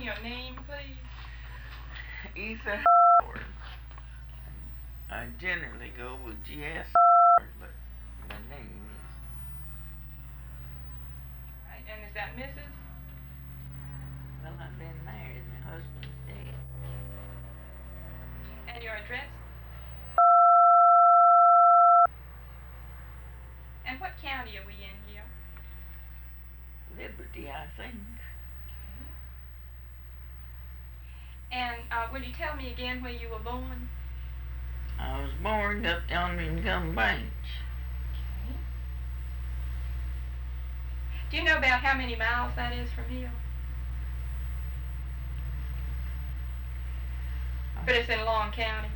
your name, please? Ethan Howard. I generally go with G.S. but my name is. Right. And is that Mrs.? Well, I've been married. My husband's dead. And your address? And what county are we in here? Liberty, I think. And will you tell me again where you were born? I was born up yonder in Gum Branch. Okay. Do you know about how many miles that is from here? But it's in Long County.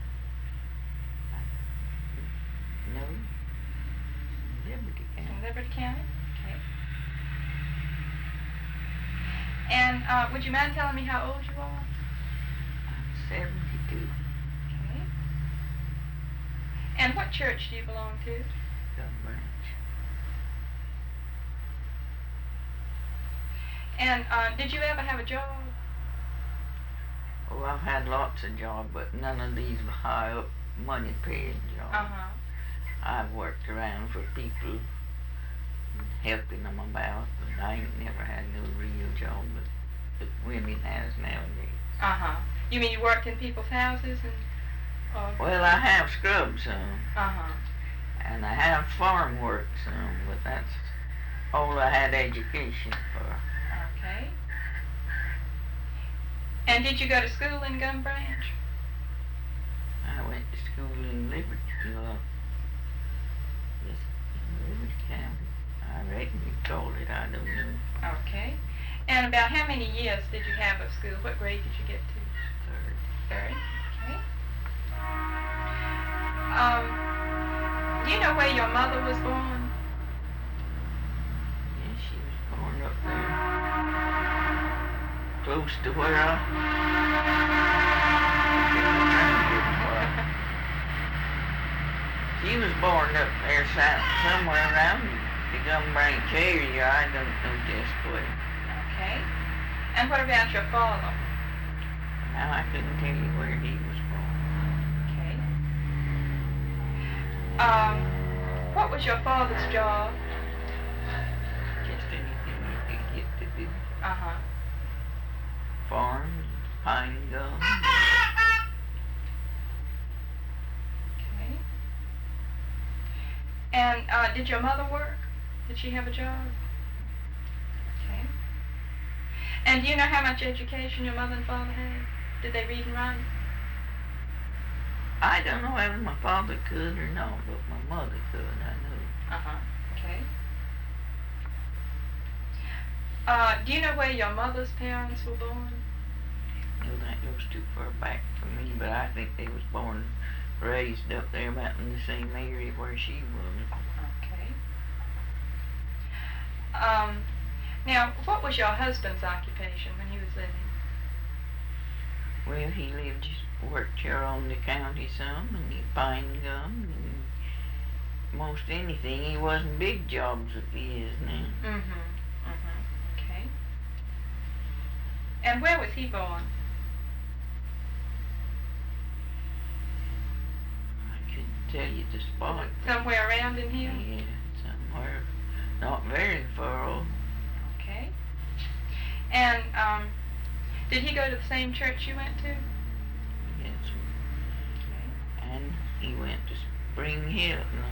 No. Liberty In County. Liberty County? Okay. And would you mind telling me how old you are? I'm 72. Okay. And what church do you belong to? Gum Branch. And did you ever have a job? Oh, I've had lots of jobs, but none of these high up money paying jobs. Uh-huh. I've worked around for people and helping them about, but I ain't never had no real job that women has nowadays. Uh-huh. You mean you worked in people's houses and... Well, I have scrubbed some, Uh-huh. and I have farm work some, but that's all I had education for. Okay. And did you go to school in Gum Branch? I went to school in Liberty, Liberty County. I reckon you call it, I don't know. Okay. And about how many years did you have of school? What grade did you get to? Third. Third. Okay. Do you know where your mother was born? Yeah, she was born up there, close to where I She was born up there somewhere around the Gum Branch area. I don't know just where. Okay. And what about your father? Now I couldn't tell you where he was born. Okay. What was your father's job? Just anything you could get to do. Uh-huh. Farms, pine gum. Okay. And did your mother work? Did she have a job? Okay. And do you know how much education your mother and father had? Did they read and write? I don't know whether my father could or not, but my mother could, I know. Uh-huh. Okay. Do you know where your mother's parents were born? No, that goes too far back for me, but I think they was born, raised up there about in the same area where she was. Okay. Now, what was your husband's occupation when he was living? Well, he lived, worked here on the county some, and he pine gum, and most anything. He wasn't big jobs that he is now. Mm-hmm. Mm-hmm. Okay. And where was he born? I couldn't tell you the spot. Somewhere around in here? Yeah, somewhere not very far off. Okay. And did he go to the same church you went to? Yes. Okay. And he went to Spring Hill, no,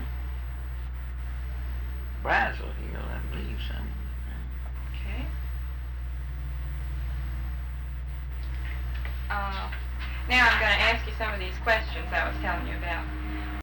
Brazil Hill, I believe, somewhere. Okay. Now I'm going to ask you some of these questions I was telling you about.